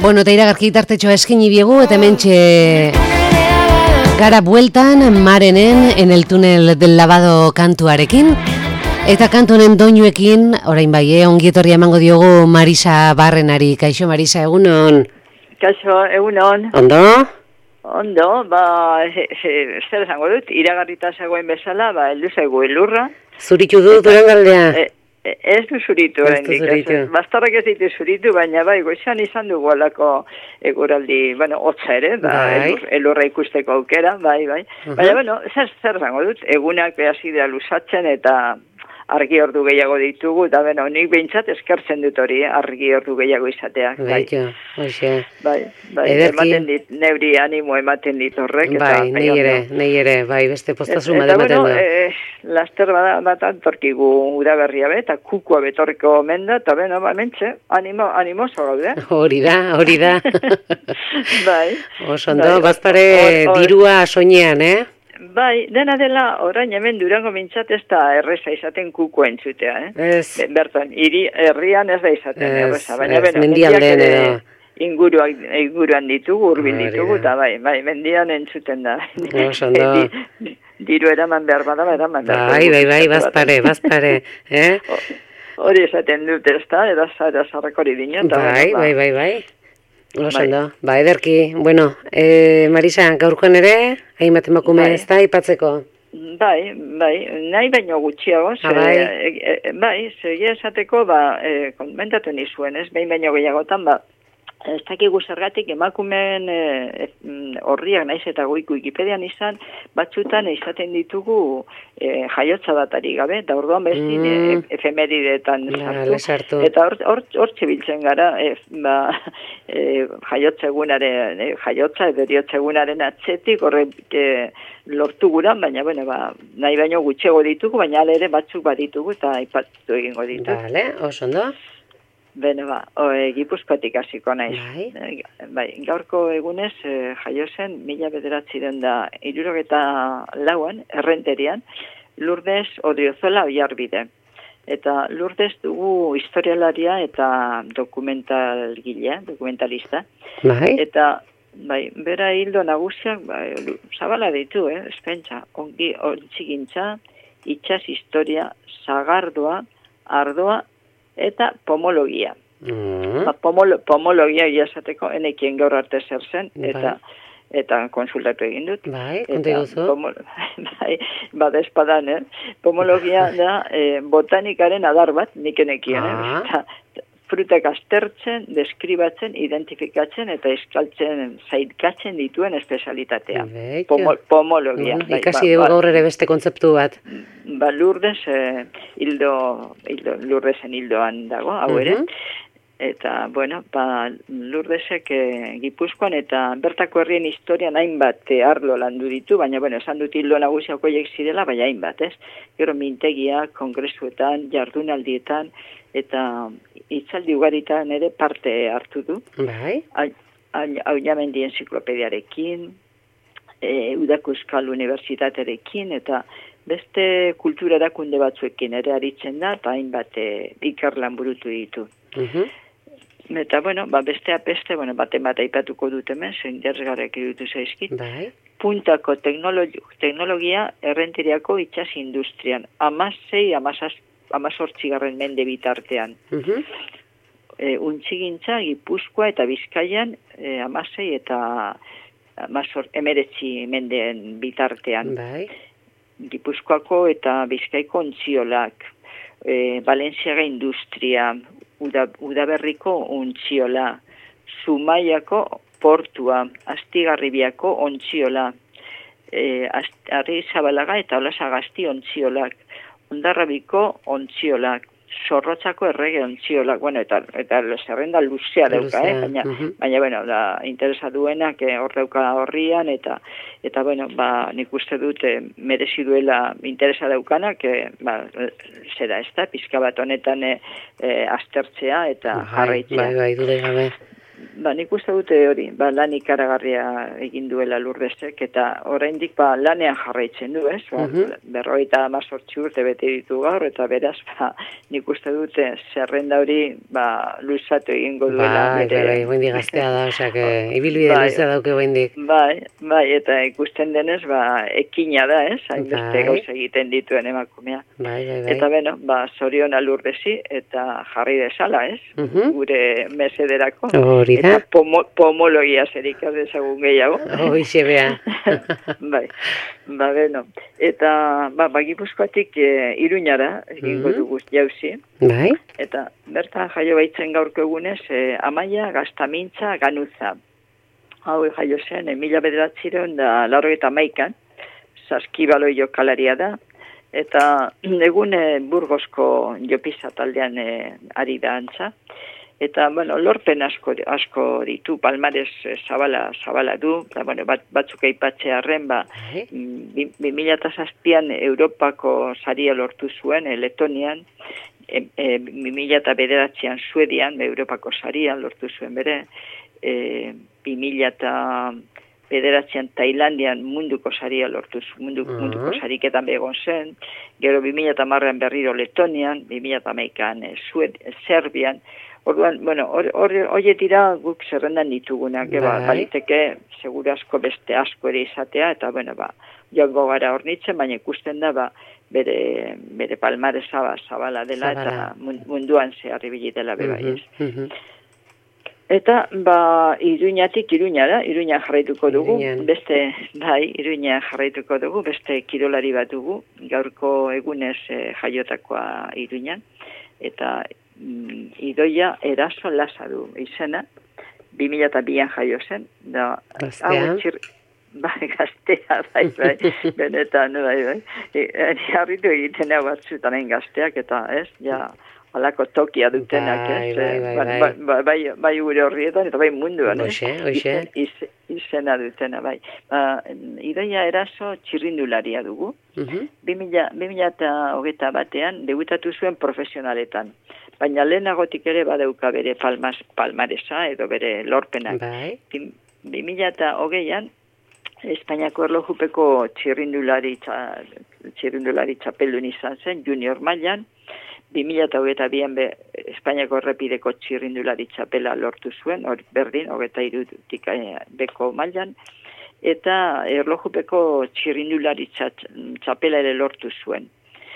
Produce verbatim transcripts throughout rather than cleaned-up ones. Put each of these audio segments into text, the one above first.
Bueno, eta iragarki tartetxoa eskini biegu, eta hementxe gara bueltan Marenen en el túnel del lavado kantuarekin. Eta kantonen doinuekin, orain bai, eh, ongietorria emango diogu Marisa Barrenari. Kaixo, Marisa, egunon? Kaixo, egunon. Ondo? Ondo, ba, he, he, zer esango dut, iragarrita zegoen bezala, ba, heldu zaigu elurra. Zuritu du, Durangaldea? E, e, ez du zuritu, oraindik. Bastarrak ez ditu zuritu, baina bai, goizan izan dugu alako eguraldi, bueno, hotza ere, da, bai. elur, elurra ikusteko aukera, bai, bai. Uh-huh. Baina, bueno, zer, zer esango dut, egunak behazidea luzatzen eta argi ordu gehiago ditugu, eta beno, nik behintzat eskertzen dut hori, eh? Argi ordu gehiago izateak. Bai, hoxe. Bai, bai, ematen dit, neuri animo ematen dit horrek. Bai, nahi ere, nahi ere, bai, beste postazun bat ematen du. Eta, bueno, e, laster batan torkigu udaberria be, eta kukua betorriko menda, eta beno, ba, mentxe, animo, animoso gaude. Hori da, hori da. Bai. Osondo, bai, bazpare dirua soinean, eh? Bai, dena dela, orain hemen Durango mintzat ez da erreza izaten kuko entzutea, eh? Ez. Bertan, hiri, herrian ez da izaten ez, erreza, baina beno, mendiak ere inguruan, inguruan ditugu, urbil ditugu, eta bai, bai, mendian entzuten da. Osondo. Diru eraman behar bada, eraman behar. Bai, bai, bai, bazpare, bazpare, eh? Hori esaten dut ez da, edazara zarrakori dinen. Bai, bai, bai, bai. Osondo, ba, ederki. Bueno, eh, Marisa, gaurkoan ere, hainbat emakume ez da, ipatzeko? Bai, bai, nahi baino gutxiago, ze, bai, e, e, bai, zegia esateko, ba, e, komentatu nizuen, ez, behin baino gehiagotan, ba, ez dakigu zergatik emakumeen e, horriak naiz eta goiko Wikipedian izan, batzutan izaten ditugu e, jaiotza datari gabe, eta orduan bestin mm. e, efemeridetan sartu. sartu. Eta hor, hor, hor txibiltzen gara, e, ba, e, jaiotza egunaren, e, jaiotza edo eriotza egunaren atzetik, horrek e, lortu guran, baina, bueno, ba, nahi baino gutxego ditugu, baina ala ere batzuk baditugu, eta aipatu egingo ditu. Bale, oso ondo. Bene, ba, o, e, Gipuzkoatik hasiko naiz. Bai. E, bai, gaurko egunez, e, jaio zen, mila bederatzi den da, irurogeta lauan, errenterian, Lourdes Odriozola Oiarbide. Eta Lourdes dugu historialaria eta dokumentalgilea, dokumentalista. Bai. Eta, bai, bera hildo nagusiak, bai, zabala ditu, eh, espentsa, ongi, ontzigintza, itxas historia, sagardoa, ardoa, eta pomologia. Mm. Ba, pomolo, pomologia iazateko enekien gaur arte zer zen, eta bai. Eta konsultatu egin dut. Bai, konta iguzu. Bai, bada espadan, eh? Pomologia da eh, botanikaren adar bat, nik enekien, ah. eh? Eta, frutak aztertzen, deskribatzen, identifikatzen eta eskaltzen, zaitkatzen dituen espezialitatea. Pomo, pomologia. Mm, bai, ikasi dugu ba, gaur ere beste kontzeptu bat. Ba, Lourdes, eh, hildo, hildo, Lourdesen hildoan dago, hau ere. Uh-huh. Eta, bueno, ba, Lourdesek eh, Gipuzkoan eta bertako herrien historian hainbat eh, arlo landu ditu, baina, bueno, esan dut hildo nagusiak horiek zirela, baina hainbat, ez? Gero mintegiak, kongresuetan, jardunaldietan, eta hitzaldi ugaritan ere parte hartu du. Bai. Auñamendi enziklopediarekin, e, Udako Euskal Unibertsitatearekin, eta beste kultura erakunde batzuekin ere aritzen da, eta hainbat e, ikerlan burutu ditu. Uh-huh. Eta, bueno, ba, besteak beste, bueno, baten bat aipatuko dut hemen, zein derzgarek irutu zaizkit. Bai. Puntako teknologi, teknologia errentiriako itxas industrian, amasei, amasaz, amazortzigarren mende bitartean. Uh-huh. E, untzigintza, Gipuzkoa eta Bizkaian, e, amasei eta amazor, emeretzi mendeen bitartean. Bai. Gipuzkoako eta Bizkaiko ontziolak, e, Valentziaga industria, Uda, Udaberriko ontziola, Zumaiako portua, Astigarribiako ontziola, e, Arrizabalaga eta Olasagasti ontziolak, Ondarrabiko ontziolak, Zorrotzako errege ontziolak, bueno, eta, eta zerrenda luzea dauka, eh? baina, uh-huh. baina, bueno, da, interesa duenak eh, hor dauka horrian, eta, eta bueno, ba, nik uste dut eh, merezi duela interesa daukanak, eh, ba, zera ez da, pizka bat honetan eh, eh, aztertzea eta jarraitzea. Bai, bai, dure gabe. ba, nik uste dute hori, ba, lan ikaragarria egin duela Lurdesek, eta oraindik ba, lanean jarraitzen du, ez? Ba, Mhm. berrogeita hamazortzi urte bete ditu gaur, eta beraz, ba, nik uste dute zerrenda hori ba, luzatu egingo duela. Bai, bai, bai, guendik gaztea da, osea, ibilbide Bai. luzea dauke guendik. Bai, bai, eta ikusten denez, ba, ekina da, ez? Hainbeste Bai. gauza egiten dituen emakumea. Bai, bai, bai. Eta beno, ba, zoriona Lurdesi eta jarri desala, ez? Mhm. Gure mesederako. Hori da. Eta pomo, pomologia zerik dezagun gehiago. Hoixe bea. Bai, ba, beno. Eta, ba, ba Gipuzkoatik e, Iruñara egingo Mhm. dugu jauzi. Bai. Eta bertan jaio baitzen gaurko egunez, e, Amaia Gaztamintza Ganuza. Hau jaio zen, e, mila bederatziron da laurogeita hamaikan, saskibaloi jokalaria da, eta egun e, Burgosko Jopiza taldean e, ari da antza. Eta, bueno, lorpen asko, asko ditu, palmares e, zabala, zabala du, eta, bueno, bat, batzuk aipatzearren, ba, Bai. bi, bi mila eta zazpian Europako saria lortu zuen, e, Letonian, e, e, bi mila eta bederatzean Suedian, Europako saria lortu zuen bere, e, bi mila eta bederatzean Tailandian munduko saria lortu zuen, mundu, Mhm. munduko sariketan begon zen, gero bi mila eta hamarrean berriro Letonian, bi mila eta hamaikan e, Sued, e, Serbian. Orduan, bueno, horiek dira guk zerrendan ditugunak, Bai. ba, baliteke seguru asko beste asko ere izatea, eta bueno, ba, joango gara hornitzen, baina ikusten da, ba, bere, bere palmaresa ba, zabala dela, Zabala. eta mun- munduan zehar ibili dela bebai ez. Mhm. Eta, ba, Iruñatik Iruñara, Iruña jarraituko dugu, Iruñan. beste, bai, Iruña jarraituko dugu, beste kirolari bat dugu, gaurko egunez eh, jaiotakoa Iruñan, eta mm, Idoia Eraso Lasa du izena, bi mila eta bian jaio zen, da, Gaztea. hau txir, bai, gaztea, bai, bai, benetan, bai, bai, e, harritu egiten hau batzutan hain gazteak, eta ez, ja, halako tokia dutenak, Bai, ez, bai, eh, bai, ba- bai. ba- bai, bai gure horrietan, eta bai munduan, ez? Hoxe, hoxe. Izen- iz- izena dutena, bai. Ba, Idoia Eraso txirrindularia dugu. Mhm. bi mila eta hogeita batean debutatu zuen profesionaletan. Baina lehenagotik ere badauka bere palmas, palmaresa edo bere lorpenak. Bai. bi mila eta hogeian Espainiako erlojupeko txirrindulari, txa, txirrindulari txapeldun izan zen, junior mailan. bi mila eta hogeita bian be, Espainiako errepideko txirrindulari txapela lortu zuen, hor berdin, hogeita irutik beko mailan. Eta erlojupeko txirrindulari txapela ere lortu zuen.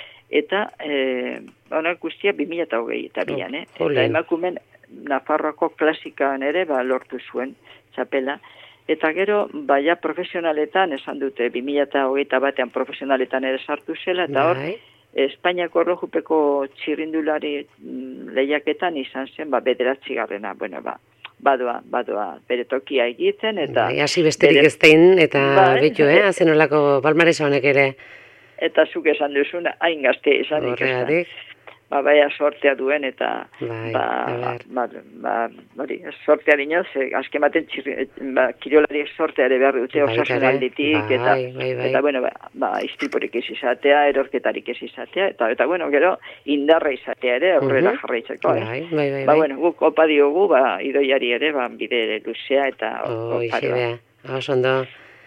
Eta, eh, honak guztia bi mila eta hogei eta bian, eh? Oh, Eta emakumen Nafarroako klasikan ere ba, lortu zuen txapela. Eta gero, baia profesionaletan, esan dute, bi mila eta hogeita batean profesionaletan ere sartu zela, eta hor, Bai. Espainiako erlojupeko txirrindulari lehiaketan izan zen, ba, bederatzi garrena, bueno, ba, badoa, badoa, bere tokia egiten, eta... Bai, hasi besterik bere- ez dein, eta Bai. betu, eh, hazen olako palmaresa honek ere. Eta zuk esan duzuna, hain gazte izanik ez da. Horregatik. Ba, baia sortea duen, eta Bai, ba, a ber. ba, ba, hori, sortea dinoz, azken baten txirri, ba, kirolariek sortea ere behar dute Baita osasun ere, aldetik, bai, eta, bai, bai. eta bueno, ba, ba, istripurik ez izatea, erorketarik ez izatea, eta, eta bueno, gero, indarra izatea ere, aurrera Mhm. jarraitzeko, eh? Bai, bai, bai, Ba, bai. bueno, guk opa diogu, ba, Idoiari ere, ba, bide luzea eta Oi, oparoa. bea. Oso ondo.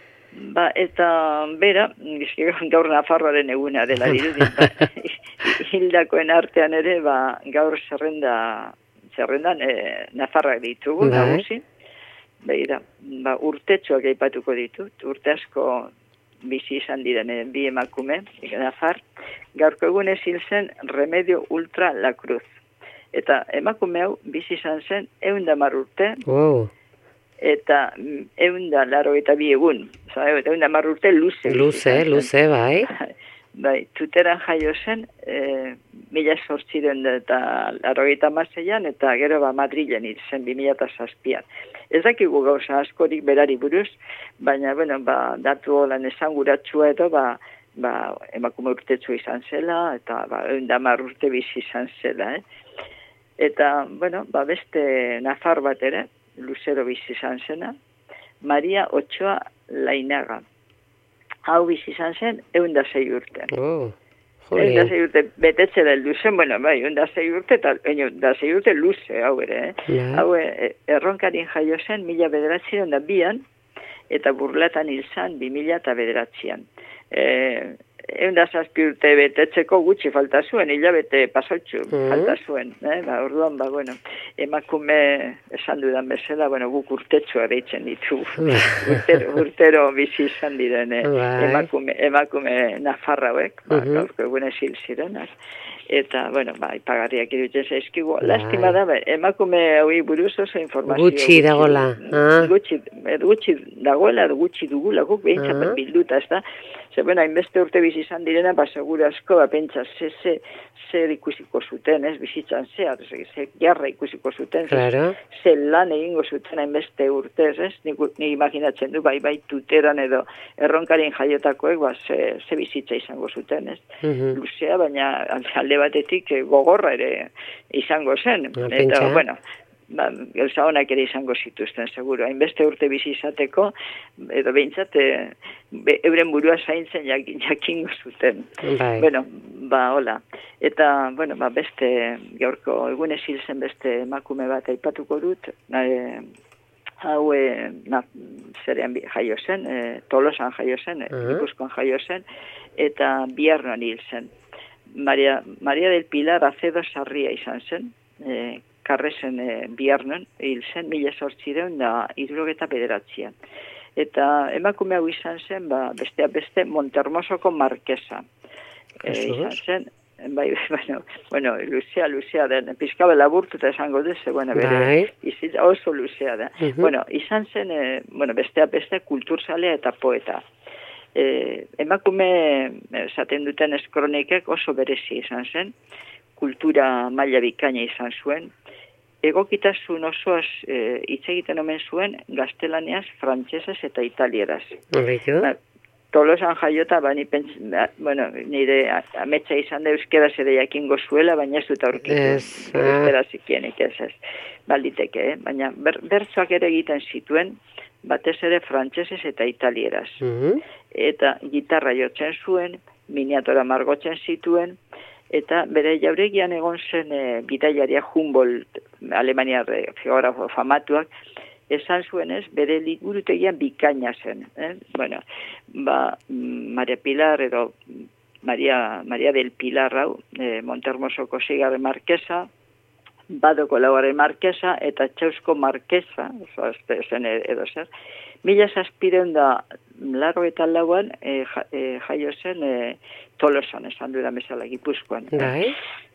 Ba, eta bera, dizki gaur Nafarroaren eguna dela dirudin, ba, hildakoen artean ere, ba, gaur zerrenda, zerrendan e, Nafarrak ditugu, Bai. nagusi. Begira, ba, urtetxoak aipatuko ditut, urte asko bizi izan diren eh, bi emakume, Nafar, gaurko egunez hil zen Remedio Ultra La Cruz. Eta emakume hau bizi izan zen eundamar urte, Wow. eta eunda laro eta bi egun. Osa, eunda mar urte luze. bizi Luze, izan zen. luze, bai. Bai, tuteran jaio zen, e, mila sortziren eta larogeita hamaseian, eta gero ba Madrilen hil zen bi mila eta zazpian. Ez dakigu gauza askorik berari buruz, baina, bueno, ba, datu holan esanguratsua edo, ba, ba, emakume urtetsu izan zela, eta ba, eundamar urte bizi izan zela, eh? Eta, bueno, ba, beste Nafar bat ere, luzero bizi izan zena, Maria Ochoa Lainaga. Hau bizi izan zen, eunda sei urte. Oh, Jole. Da sei urte betetze da heldu zen, bueno, bai, da sei urte, eta da sei urte luze, hau ere, eh? Ja. Hau erronkarin jaio zen, mila bederatzian da bian, eta burlatan hil zen, bi mila eta bederatzian. Eh, Egun da zazpi urte betetzeko gutxi falta zuen, hilabete pasautxu mm. falta zuen. Eh? Ba, orduan, ba, bueno, emakume esan dudan bezala, bueno, guk urtetxoa deitzen ditu. urtero, urtero bizi izan diren eh? emakume, emakume nafarra hauek, ba, mm-hmm. gaurko egune zil zirenak. Eta, bueno, ba, ipagarriak iruditzen zaizkigu. Lastima da, ba, emakume hori buruz oso informazio. Gutxi dagoela. Ah. Gutxi, gutxi dagoela, gutxi dugula, guk behintzat ah. bilduta, ez da. Zer, bueno, hainbeste urte bizi izan direna, ba, segura asko, ba, pentsa, ze, ze, zer ikusiko zuten, ez, bizitzan zehar, ze, ze gerra ikusiko zuten, claro. ze lan egingo zuten hainbeste urtez, ez, nik, nik imaginatzen du, bai, bai, tuteran edo erronkarin jaiotakoek, ba, ze, ze bizitza izango zuten, ez, mm-hmm. luzea, baina alde batetik gogorra ere izango zen, no, eta, pentsa. bueno, ba, gauza honak ere izango zituzten, seguro. Hainbeste urte bizi izateko, edo behintzat, be, euren burua zaintzen jakin, jakingo zuten. Bai. Bueno, ba, hola. Eta, bueno, ba, beste, gaurko egunez hil zen beste emakume bat aipatuko dut, e, hau, e, na, zerean jaio zen, e, Tolosan jaio zen, uh-huh. Gipuzkoan jaio zen, eta Biarnon hil zen. Maria, Maria del Pilar Acedo Sarria izan zen, e, Karresen e, Biarnon, hil zen, mila sortzireun da hirurogeta bederatzian. Eta emakume hau izan zen, ba, besteak beste, Montermosoko markesa. E, izan zen, bai, bueno, bueno, luzea, luzea den, pizkabe laburtuta esango duz, bueno, bere, izitza oso luzea da. Uh-huh. Bueno, izan zen, e, bueno, besteak beste, kulturzalea eta poeta. E, emakume, esaten duten eskronikek oso berezi izan zen, kultura maila bikaina izan zuen, egokitasun osoaz hitz e, egiten omen zuen gaztelaniaz, frantsesez eta italieraz. Ba, Tolosan jaiota, ba, ni pents, ba, bueno, nire ametsa izan da euskeraz ere jakingo zuela, baina ez dut aurkitu. Yes, euskera zikienik ez ez. Balditeke, eh? Baina ber, bertsoak ere egiten zituen, batez ere frantsesez eta italieraz. Mm-hmm. Eta gitarra jotzen zuen, miniatura margotzen zituen, eta bere jauregian egon zen e, bidaiaria Humboldt, Alemaniar geografo famatuak, esan zuenez, bere liburutegian bikaina zen. Eh? Bueno, ba, Maria Pilar edo Maria, Maria del Pilar hau, e, Montermosoko seigarren markesa, Badoko laugarren markesa, eta Txausko markesa, oso zen edo zer, mila zazpireun da laro eta lauan e, e, jaio zen e, Tolosan, esan dudan bezala, Gipuzkoan. Bai.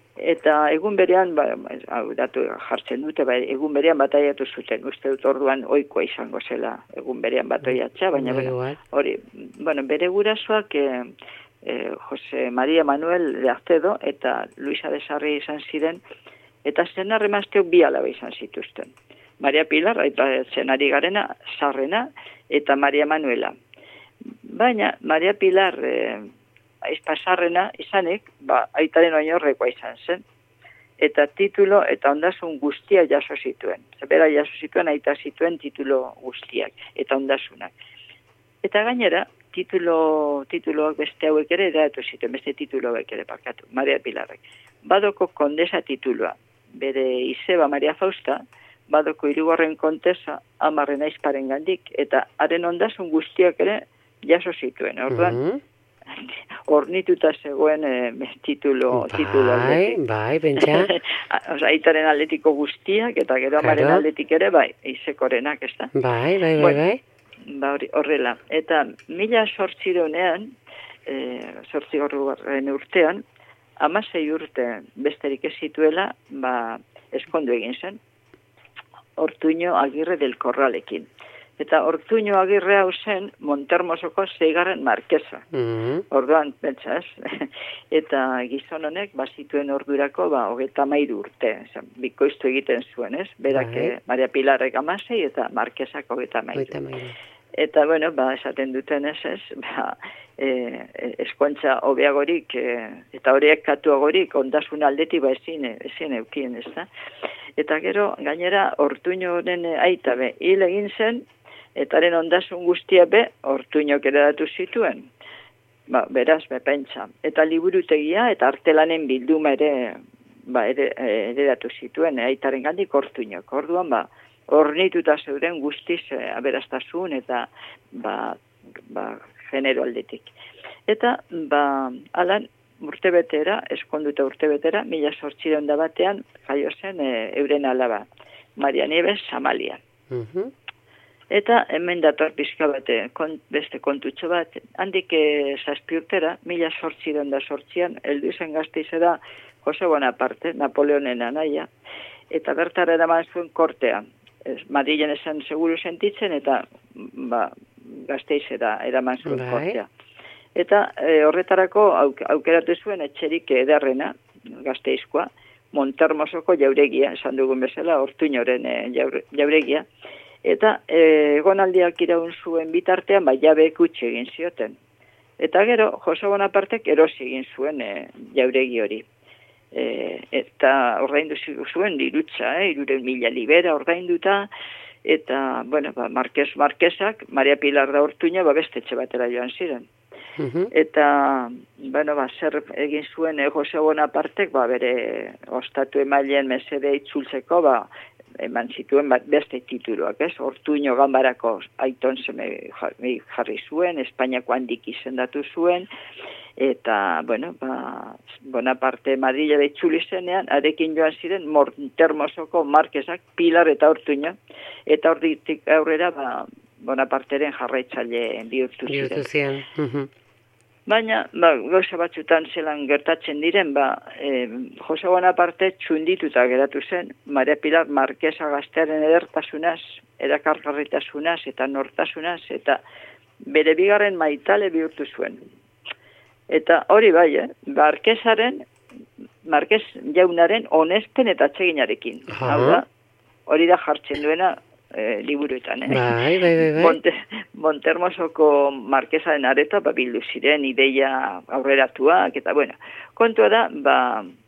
Eta egun berean, ba, hau datu jartzen dute, ba, egun berean bataiatu zuten, uste dut orduan ohikoa izango zela egun berean bataiatza, baina bueno, hori, bueno, bere gurasoak e, e, Jose Maria Manuel de Artedo eta Luisa de Sarri izan ziren, eta zenar emazteok bi alaba izan zituzten. Maria Pilar, aipatzen ari garena, Sarrena, eta Maria Manuela. Baina, Maria Pilar, e, aizpa Sarrena izanik, ba, aitaren oinorrekoa izan zen. Eta titulo eta ondasun guztia jaso zituen. Zebera jaso zituen, aita zituen titulo guztiak, eta ondasunak. Eta gainera, titulo, tituloak beste hauek ere, edatu zituen, beste tituloak ere parkatu, Maria Pilarrek. Badoko kondesa titulua, bere izeba Maria Fausta, badoko hirugarren kontesa amarren aizparen gandik, eta haren ondasun guztiak ere jaso zituen. Orduan, mm-hmm. ornituta zegoen eh, titulo, bai, titulo aldetik. Bai, pentsa. Osa, aitaren aldetiko guztiak, eta gero amaren claro. Aldetik ere, bai, izekorenak, ez da? Bai, bai, bai, bueno, bai. Ba, horrela. Eta mila sortzironean, e, sortzigorruaren urtean, amasei urte besterik ez zituela, ba, eskondu egin zen, Ortuño Agirre del Corralekin. Eta Ortuño Agirre hau zen Montermosoko seigarren markesa. Mm-hmm. Orduan, pentsaz, eta gizon honek bazituen ordurako ba, hogeta mairu urte. Zan, bikoiztu egiten zuen, ez? Berak bai. Maria Pilarrek amasei eta markesak hogeta mairu. Eta, bueno, ba, esaten duten ez, ez, ba, e, eskontza hobeagorik e, eta horiek katuagorik ondasun aldetik ba ezin, ezin eukien, ez da? Eta gero, gainera, Ortuñoren aita be, hil egin zen, eta haren ondasun guztia be, Ortuñok eredatu zituen. ba, beraz, bepentsa. Eta liburutegia eta artelanen bilduma ere, ba, ere, ederatu zituen, aitaren gandik Ortuñok. Orduan, ba, ornituta zeuden guztiz e, aberastasun eta, ba, ba, genero aldetik. Eta, ba, alan, urtebetera, eskonduta urtebetera, mila sortzireun da batean, jaio zen e, euren alaba, Maria Nieves Amalia. Uh-huh. Eta hemen dator pizka bate, kont, beste kontutxo bat, handik e, zazpi urtera, mila sortzireun da sortzian, heldu zen Gasteizera Jose Bonaparte, Napoleonen anaia, eta bertara eraman zuen kortea. Ez, Madrilen esan seguru sentitzen, eta ba, Gasteizera eraman zuen Bai. kortea. Eta e, horretarako auk, aukeratu zuen etxerik ederrena, Gasteizkoa, Montermosoko jauregia, esan dugun bezala, Ortuñoren e, jaure, jauregia, eta e, egonaldiak iraun zuen bitartean, bai jabeek utzi egin zioten. Eta gero, Jose Bonapartek erosi egin zuen e, jauregi hori. E, eta ordaindu zuen dirutza, eh, iruren mila libera ordainduta, eta, bueno, ba, Marquez Marquesak, Maria Pilar da Ortuño, ba, beste etxe batera joan ziren. Uh-huh. Eta, bueno, ba, zer egin zuen eh, Jose Bonapartek, ba, bere ostatu emaileen mesede itzultzeko, ba, eman zituen bat beste tituluak, ez? Ortuño ganbarako aiton zeme jarri zuen, Espainiako handik izendatu zuen, eta, bueno, ba, Bonaparte Madrilera itzuli zenean, arekin joan ziren Montermosoko Marquesak, Pilar eta Ortuño, eta orditik aurrera, ba, Bonaparteren jarraitzaile bihurtu ziren. Bihurtu ziren. Uh-huh. Baina, ba, gauza batzutan zelan gertatzen diren, ba, e, Jose Bonaparte txundituta geratu zen, Maria Pilar Marquesa gaztearen edertasunaz, erakargarritasunaz eta nortasunaz, eta bere bigarren maitale bihurtu zuen. Eta hori bai, eh? Marquesaren, Marquez jaunaren onespen eta atseginarekin. Aha. Hau da, hori da jartzen duena, E, liburuetan, eh? Bai, bai, bai, bai. Monte, Montermosoko Marquesaren areta, ba, bildu ziren ideia aurreratuak, eta, bueno, kontua da, ba,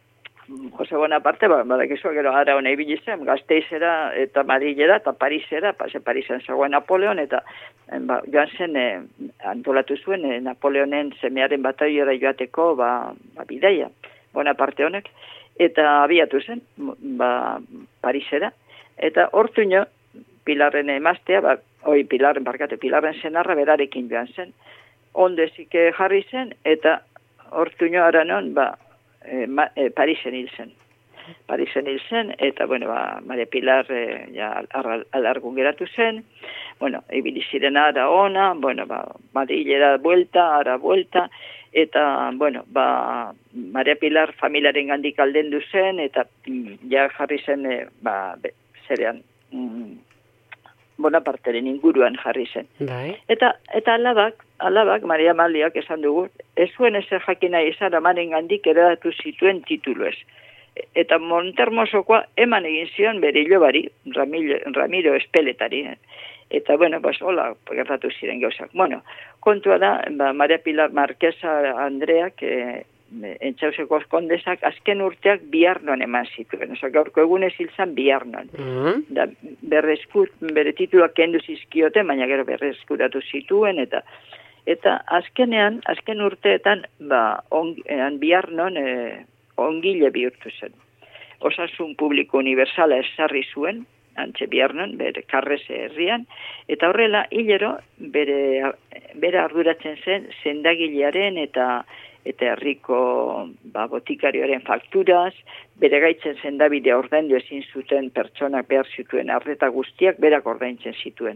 Jose Bonaparte, ba, badakizu, gero ara hona ibili zen, Gasteizera eta Madrilera eta Parisera, pase Parisen zegoen Napoleon, eta ba, joan zen, e, antolatu zuen, e, Napoleonen semearen bataiora joateko, ba, ba, bidaia, Bonaparte honek, eta abiatu zen, ba, Parisera, eta Ortuño, Pilarren emaztea, ba, oi, Pilarren, barkate, Pilarren senarra berarekin joan zen. Ondezik jarri zen, eta Ortuño aranon, ba, e, ma, e, Parisen hil zen. Parisen hil zen, eta, bueno, ba, Maria Pilar e, ja, alargun geratu zen, bueno, ibili ziren ara ona, bueno, ba, Madrilera buelta, ara buelta, eta, bueno, ba, Maria Pilar familiaren gandik aldendu zen, eta ja jarri zen, e, ba, be, zerean, mm, Bonaparteren inguruan jarri zen. Bai. Eta eta alabak, alabak Maria Amaliak esan dugu, ez zuen ezer jakina izan amaren gandik eredatu zituen tituluez. Eta Montermosokoa eman egin zion bere ilobari, Ramiro, Ramiro Espeletari. Eta, bueno, pues, hola, gertatu ziren gauzak. Bueno, kontua da, ba, Maria Pilar Marquesa Andreak, e, Entxauseko kondesak, azken urteak Biarnon eman zituen. Osa, gaurko egunez hilzan Biarnon. Uh-huh. Da, berrezkur, bere tituluak kendu zizkioten, baina gero berrezkuratu zituen, eta eta azkenean, azken urteetan, ba, on, Biarnon e, ongile bihurtu zen. Osasun publiko universala ezarri zuen, antxe Biarnon, bere Karrese herrian, eta horrela, hilero, bere, bere arduratzen zen, zendagilearen eta eta herriko ba, botikarioaren fakturaz, bere gaitzen zendabide ordaindu ezin zuten pertsonak behar zituen arreta guztiak berak ordaintzen zituen.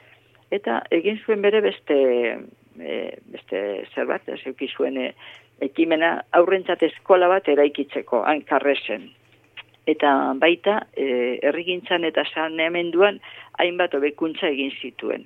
Eta egin zuen bere beste, e, beste zerbat, ez euki zuen e, ekimena aurrentzat eskola bat eraikitzeko, han Karresen. Eta baita, e, herrigintzan eta saneamenduan hainbat hobekuntza egin zituen.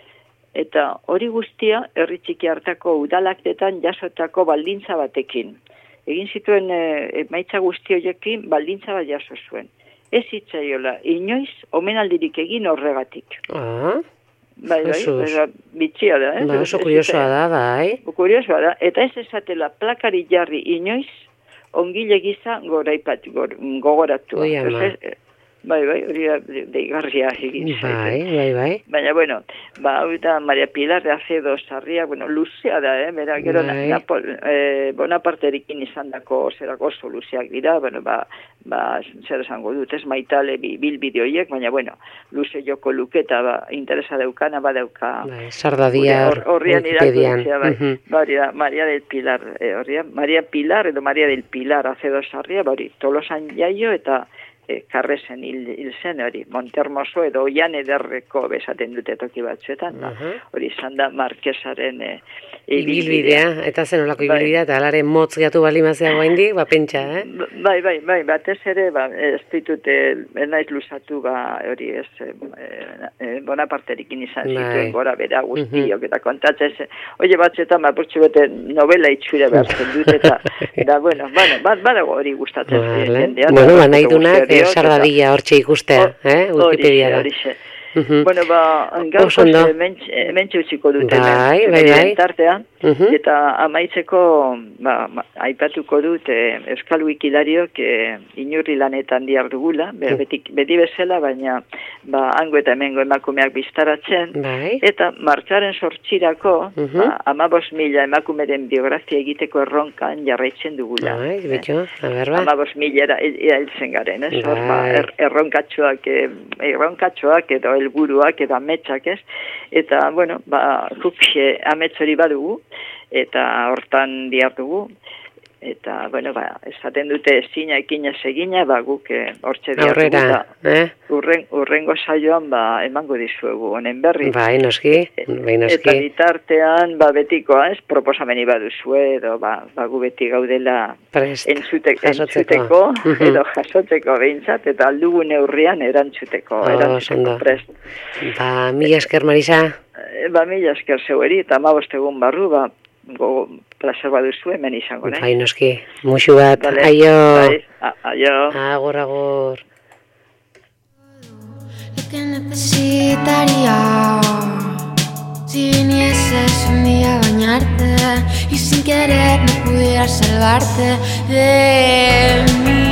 Eta hori guztia, herri txiki hartako udalaktetan jasotako baldintza batekin. Egin zituen e, emaitza guzti horiekin baldintza bat jaso zuen. Ez hitzaiola, inoiz omenaldirik egin horregatik. Ah, bai, bai, bai, bitxia da. Eh? Ba, oso kuriosoa da, bai. Kuriosoa da, eta ez esatela plakari jarri inoiz ongile giza goraipat, gor, gogoratu. Ui, ama. Ez, Bai, bai, hori deigarria egin zaite. Bai, bai, bai. Baina, bueno, ba, hau da Maria Pilar de Acedo Sarria, bueno, luzea da, eh, bera, gero, bai. Napol, eh, Bonaparterekin izan dako zerako oso luzeak dira, bueno, ba, ba, zer esango dut, ez maitale bilbide horiek, baina, bueno, luze joko luketa, ba, interesa daukana, ba, dauka. Bai, sardadia horrian Wikipedian. irakurtzea, bai, Uh-huh. Maria, Maria del Pilar, eh, horrian, Maria Pilar edo Maria del Pilar Acedo Sarria, bari, Tolosan jaio eta E, karresen hil, hil zen hori, Montermoso edo Oian Ederreko besaten dute toki batzuetan, uh-huh. hori izan da Marquesaren e, ibilbidea, eta zen olako ibilbidea, eta alare motz gatu balimazea goaindik, ba pentsa, eh? Bai, bai, bai, batez ere, ba, ez ditute, naiz luzatu, ba, hori ez, e, Bonaparterikin izan bai. Zituen gora bera guztiok, uh-huh. eta kontatzen zen, oie batzetan, ba, burtsu bete novela itxure behartzen dut, eta, da, bueno, bueno, bat, badago hori gustatzen vale. Jendean. Bueno, ba, nahi dunak, sardadia hortxe ikustea, eh? Wikipediara. Horixe, horixe. Bueno, ba, gaurko mentxe utziko dute, bai, bai, bai. Tartean, uh-huh. eta amaitzeko, ba, aipatuko dut, eh, Euskal Wikilariok eh, inurri lanetan diar dugula, uh-huh. beti, beti bezala, baina, ba, hango eta hemengo emakumeak biztaratzen, bai. Eta martxaren sortxirako, uh-huh. ba, amabos mila emakumeren biografia egiteko erronkan jarraitzen dugula. Bai, eh? Betxo, a ber, ba. Amabos milera hiltzen garen, ez? Bai. Ba, er, erronkatxoak, eh, erronkatxoak edo helburuak edo ametsak, ez? Eta, bueno, ba, guk amets hori badugu, eta hortan diardugu, eta, bueno, ba, esaten dute ezina ekina segina, ba, guk hortxe diardugu, da, eh? urren, urrengo saioan, ba, emango dizuegu, honen berri. Bai, noski, bai, noski. Eta bitartean, ba, betikoa, ez, proposameni baduzue, edo, ba, ba, gu beti gaudela Prest, entzuteko, entzuteko edo jasotzeko behintzat, eta aldugu neurrian erantzuteko, oh, erantzuteko prest. Ba, mila esker, Marisa. Ba, mila esker zeueri, eta amabost egun barru, ba, go, placer baduzu hemen izango, nahi? Bai, noski, musu bat, vale. Aio. Bai, aio. Agur, agur. Lo que necesitaría si vinieses un día a bañarte y sin querer no pudieras salvarte de mí.